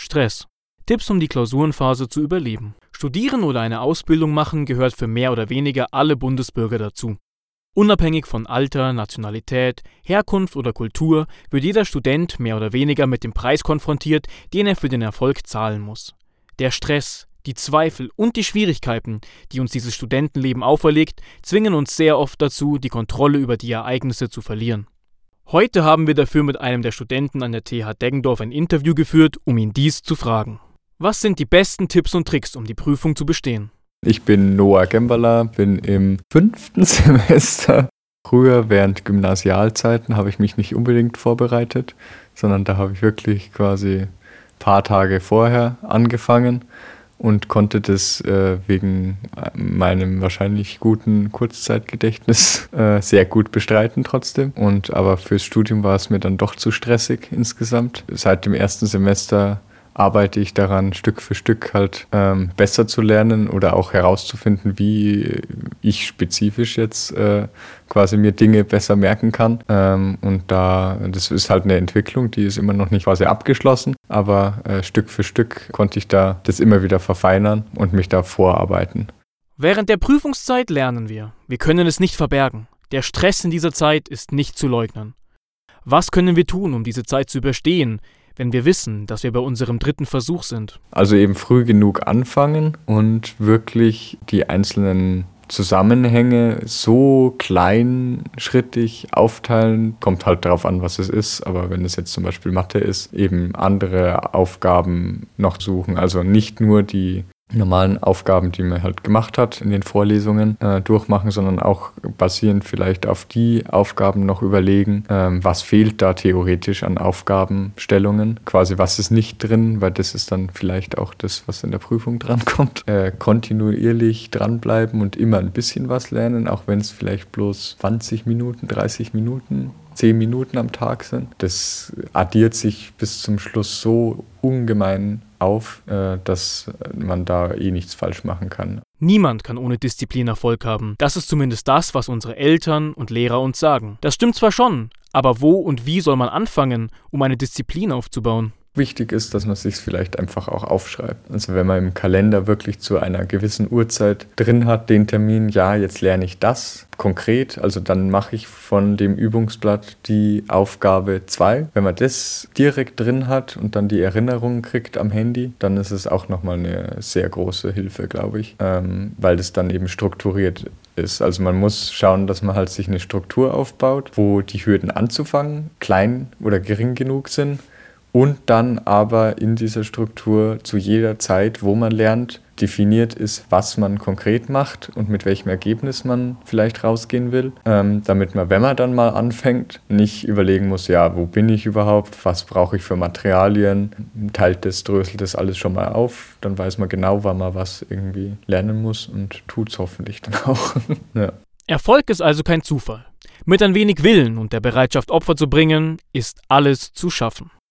Stress. Tipps, um die Klausurenphase zu überleben. Studieren oder eine Ausbildung machen gehört für mehr oder weniger alle Bundesbürger dazu. Unabhängig von Alter, Nationalität, Herkunft oder Kultur wird jeder Student mehr oder weniger mit dem Preis konfrontiert, den er für den Erfolg zahlen muss. Der Stress, die Zweifel und die Schwierigkeiten, die uns dieses Studentenleben auferlegt, zwingen uns sehr oft dazu, die Kontrolle über die Ereignisse zu verlieren. Heute haben wir dafür mit einem der Studenten an der TH Deggendorf ein Interview geführt, um ihn dies zu fragen. Was sind die besten Tipps und Tricks, um die Prüfung zu bestehen? Ich bin Noah Gemberler, bin im 5. Semester. Früher, während Gymnasialzeiten, habe ich mich nicht unbedingt vorbereitet, sondern da habe ich wirklich quasi ein paar Tage vorher angefangen und konnte das wegen meinem wahrscheinlich guten Kurzzeitgedächtnis sehr gut bestreiten trotzdem. Aber fürs Studium war es mir dann doch zu stressig insgesamt. Seit dem 1. Semester arbeite ich daran, Stück für Stück halt besser zu lernen oder auch herauszufinden, wie ich spezifisch jetzt quasi mir Dinge besser merken kann. Das ist halt eine Entwicklung, die ist immer noch nicht quasi abgeschlossen, aber Stück für Stück konnte ich da das immer wieder verfeinern und mich da vorarbeiten. Während der Prüfungszeit lernen wir. Wir können es nicht verbergen. Der Stress in dieser Zeit ist nicht zu leugnen. Was können wir tun, um diese Zeit zu überstehen, wenn wir wissen, dass wir bei unserem 3. Versuch sind? Also eben früh genug anfangen und wirklich die einzelnen Zusammenhänge so kleinschrittig aufteilen. Kommt halt darauf an, was es ist, aber wenn es jetzt zum Beispiel Mathe ist, eben andere Aufgaben noch suchen. Also nicht nur die normalen Aufgaben, die man halt gemacht hat in den Vorlesungen, durchmachen, sondern auch basierend vielleicht auf die Aufgaben noch überlegen, was fehlt da theoretisch an Aufgabenstellungen, quasi was ist nicht drin, weil das ist dann vielleicht auch das, was in der Prüfung drankommt. Kontinuierlich dranbleiben und immer ein bisschen was lernen, auch wenn es vielleicht bloß 20 Minuten, 30 Minuten 10 Minuten am Tag sind. Das addiert sich bis zum Schluss so ungemein auf, dass man da nichts falsch machen kann. Niemand kann ohne Disziplin Erfolg haben. Das ist zumindest das, was unsere Eltern und Lehrer uns sagen. Das stimmt zwar schon, aber wo und wie soll man anfangen, um eine Disziplin aufzubauen? Wichtig ist, dass man es sich vielleicht einfach auch aufschreibt. Also wenn man im Kalender wirklich zu einer gewissen Uhrzeit drin hat, den Termin, ja, jetzt lerne ich das konkret, also dann mache ich von dem Übungsblatt die Aufgabe 2. Wenn man das direkt drin hat und dann die Erinnerung kriegt am Handy, dann ist es auch nochmal eine sehr große Hilfe, glaube ich, weil das dann eben strukturiert ist. Also man muss schauen, dass man halt sich eine Struktur aufbaut, wo die Hürden anzufangen klein oder gering genug sind. Und dann aber in dieser Struktur zu jeder Zeit, wo man lernt, definiert ist, was man konkret macht und mit welchem Ergebnis man vielleicht rausgehen will, damit man, wenn man dann mal anfängt, nicht überlegen muss, ja, wo bin ich überhaupt, was brauche ich für Materialien, dröselt das alles schon mal auf, dann weiß man genau, wann man was irgendwie lernen muss und tut es hoffentlich dann auch. Ja. Erfolg ist also kein Zufall. Mit ein wenig Willen und der Bereitschaft, Opfer zu bringen, ist alles zu schaffen.